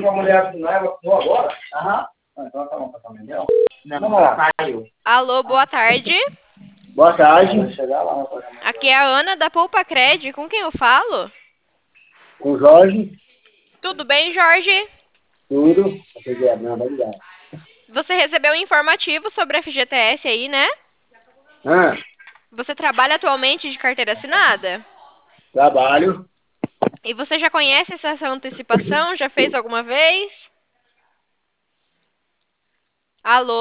pra mulher assinar, ela assinou agora? Aham. Então tá bom, tá também. Vamos lá. Alô, boa tarde. Boa tarde. Aqui é a Ana da Poupa Cred. Com quem eu falo? Com o Jorge. Tudo bem, Jorge? Tudo. Não, vai ligar. Você recebeu um informativo sobre a FGTS aí, né? Ah, Você trabalha atualmente de carteira assinada? trabalho. E você já conhece essa antecipação? Já fez alguma vez? Alô?